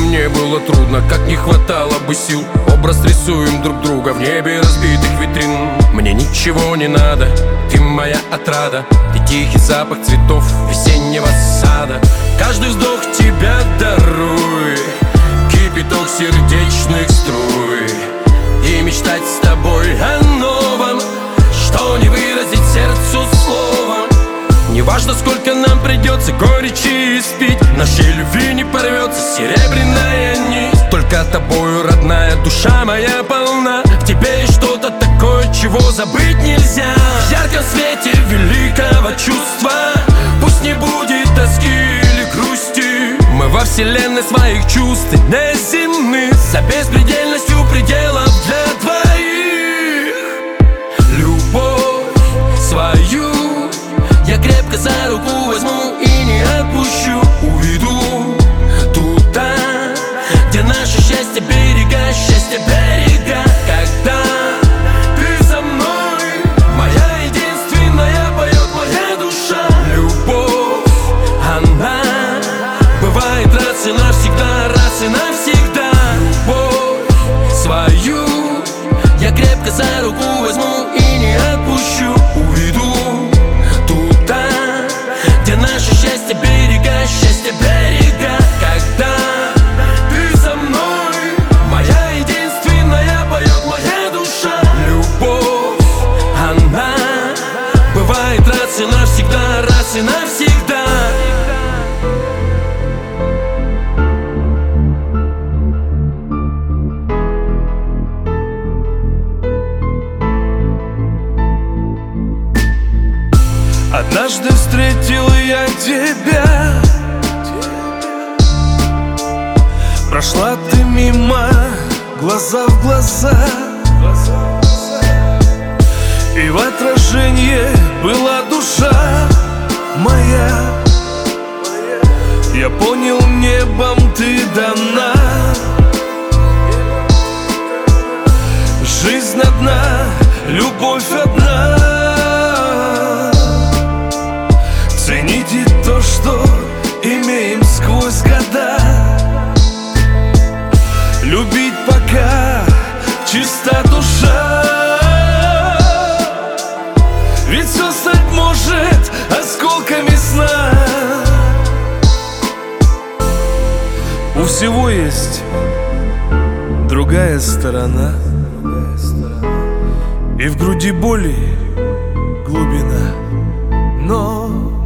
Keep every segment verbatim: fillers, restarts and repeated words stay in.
не было трудно, как не хватало бы сил. Образ рисуем друг друга в небе разбитых витрин. Мне ничего не надо, ты моя отрада. Ты тихий запах цветов весеннего сада. Каждый вздох тебя даруй, кипяток сердечных струй. И мечтать с тобой о новом, что не выразить сердцу словом. Неважно, сколько нам придется горечи испить, нашей любви не порвется серебряная нить. Только тобою, родная, душа моя полна. В тебе есть что-то такое, чего забыть нельзя. В ярком свете великого чувства пусть не будет тоски или грусти. Мы во вселенной своих чувств неземных, за беспредельностью пределов для двоих. Любовь свою я крепко за руку возьму и не отпущу. Уведу туда, где наше счастье берега, счастье берега. Когда ты со мной, моя единственная, поет моя душа. Любовь, она бывает раз и навсегда, раз и навсегда. Любовь свою я крепко за руку возьму и не отпущу. Уведу туда, где наше счастье берега, счастье берега. Когда ты со мной, моя единственная, поет моя душа. Любовь, она бывает раз и навсегда, раз и навсегда. Однажды встретил я тебя, прошла ты мимо, глаза в глаза, и в отражении была душа моя. Я понял, небом ты дана, жизнь одна, любовь одна. Цените то, что имеем сквозь года. Любить пока чиста душа. Ведь все стать может осколками сна. У всего есть другая сторона, и в груди боли глубина. Но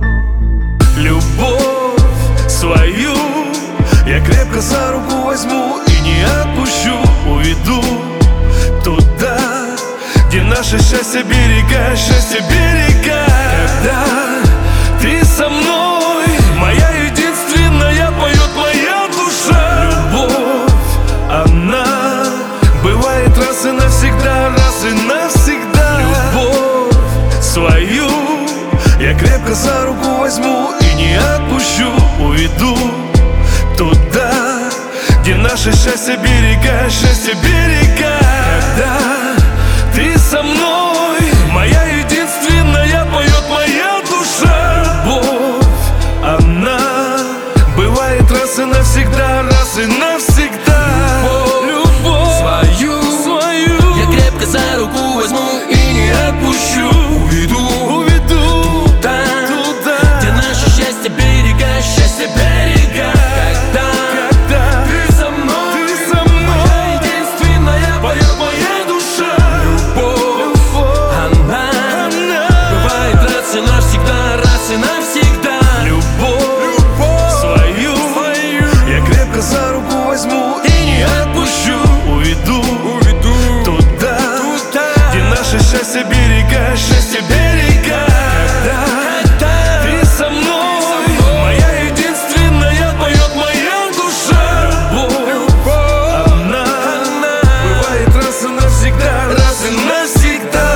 любовь свою я крепко за руку возьму и не отпущу. Уведу туда, где наше счастье берега, счастье берега. Когда ты со мной, моя единственная, поет моя душа. Любовь, она бывает раз и навсегда, раз и навсегда. Любовь свою я крепко за руку возьму и не отпущу. Уведу туда, где наше счастье берега, счастье берега. Когда ты со мной, моя единственная, поет моя душа. Любовь, она бывает раз и навсегда, раз и навсегда. Любовь свою, свою я крепко за руку возьму и не отпущу. Уведу, уведу туда, где наше счастье берега, счастье берега. Когда, когда ты со мной, ты со мной, моя единственная, поет моя душа. Любовь, она, она бывает раз и навсегда, раз и навсегда. Любовь, свою, свою я крепко за руку возьму и не отпущу. Уведу, Уведу туда, туда, где наше счастье берега, счастье берега. Когда ты со мной, моя единственная, поет моя душа. Любовь, она бывает раз и навсегда, раз и навсегда.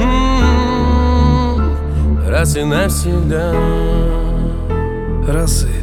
раз и навсегда. Раз и